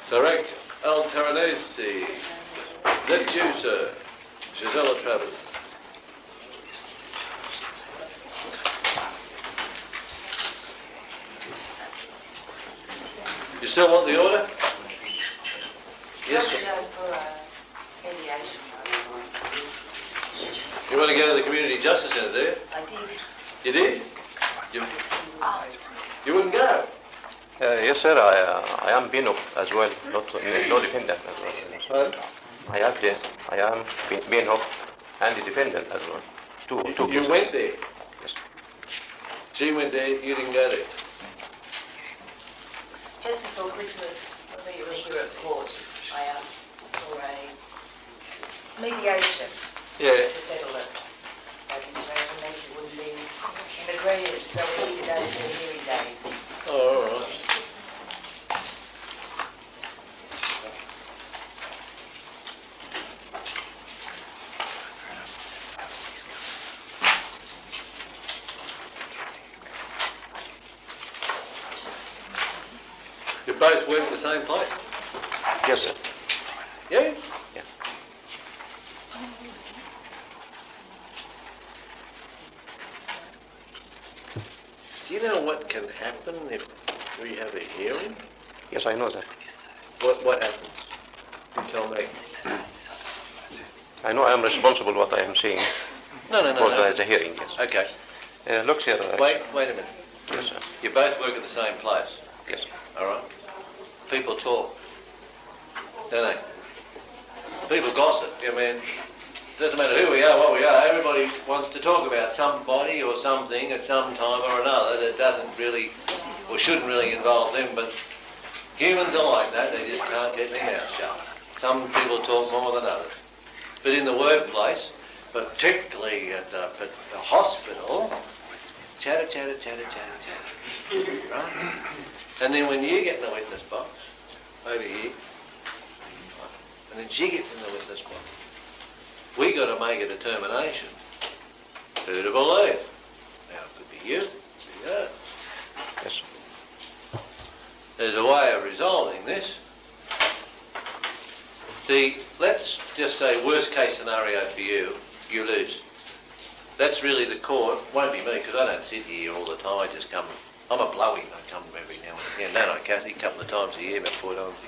Tarek Al-Taranesi. Is that you, sir? Gisela Travers. You still want the order? Yes, sir. Mediation. You want to go to the Community Justice Centre, do you? I did. You did? You wouldn't go? Yes, sir. I am Bino as well, not no defendant as well. I am Bino and the defendant as well. Two You went there? Yes. She went there, you didn't go there? Just before Christmas, when we were here at court, I asked for a mediation Yeah. to settle it. Magistrate and Nancy wouldn't be in agreement, so we need to go to the hearing day. Oh, all right. You both work at the same place? Yes, sir. Yeah? Yeah. Do you know what can happen if we have a hearing? Yes, I know that. What happens? You tell me. I know I am responsible what I am saying No. for the hearing. Yes. Okay. Look, sir. Wait a minute. Yes, sir. You both work at the same place, Yes. all right? People talk, don't they? People gossip. I mean, it doesn't matter who we are, what we are. Everybody wants to talk about somebody or something at some time or another that doesn't really, or shouldn't really involve them. But humans are like that. They just can't keep their mouth shut. Some people talk more than others. But in the workplace, particularly at the hospital, chatter. Right? And then when you get in the witness box, over here, and then she gets in the witness box, we got to make a determination who to believe. Now, it could be you, it could be her. Yes. There's a way of resolving this. See, let's just say worst case scenario for you, you lose. That's really the court. Won't be me, because I don't sit here all the time. I just come. I'm a blowy. I come every now and again. No, Kathy, a couple of times a year, about 4 times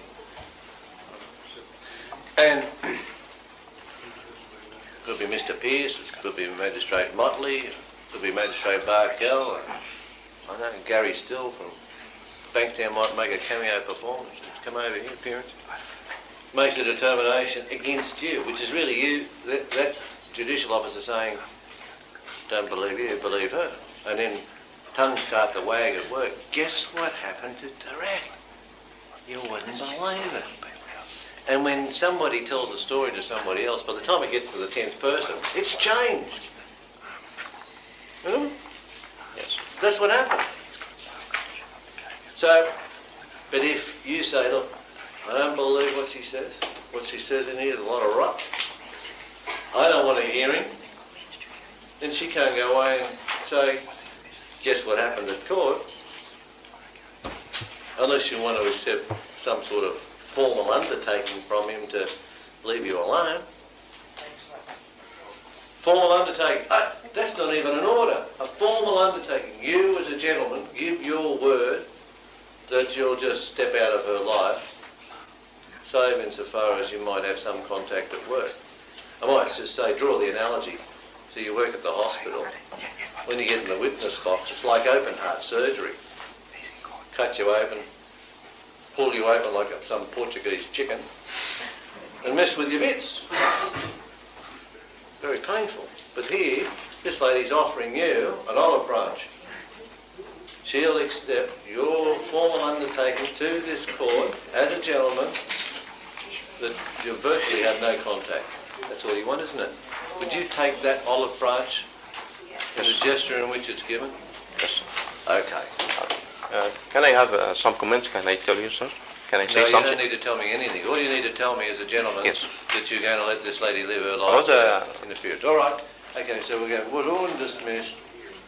a year. And could be Mr. Pearce, could be Magistrate Motley, could be Magistrate Barkell. I know Gary Still from Bankstown might make a cameo performance. Come over here, appearance. Makes a determination against you, which is really you, that judicial officer saying, don't believe you, believe her. And then tongues start to wag at work. Guess what happened to Tarek? You wouldn't believe it. And when somebody tells a story to somebody else, by the time it gets to the 10th person, it's changed. You know? Yes. That's what happens. So, but if you say, look, I don't believe what she says. What she says in here is a lot of rot. I don't want a hearing. Then she can't go away and say, guess what happened at court? Unless you want to accept some sort of formal undertaking from him to leave you alone. Formal undertaking. That's not even an order. A formal undertaking. You as a gentleman give your word that you'll just step out of her life, save insofar as you might have some contact at work. I might just say, draw the analogy. So you work at the hospital. When you get in the witness box, it's like open heart surgery. Cut you open, pull you open like some Portuguese chicken, and mess with your bits. Very painful. But here, this lady's offering you an olive branch. She'll accept your formal undertaking to this court as a gentleman that you virtually have no contact. That's all you want, isn't it? Would you take that olive branch and the gesture in which it's given? Yes. Okay. Can I have some comments? Can I tell you, sir? Can I say No, you something? don't need to tell me anything. All you need to tell me as a gentleman Yes. that you're going to let this lady live her life in the future. All right. Okay, so we're going to put all dismissed.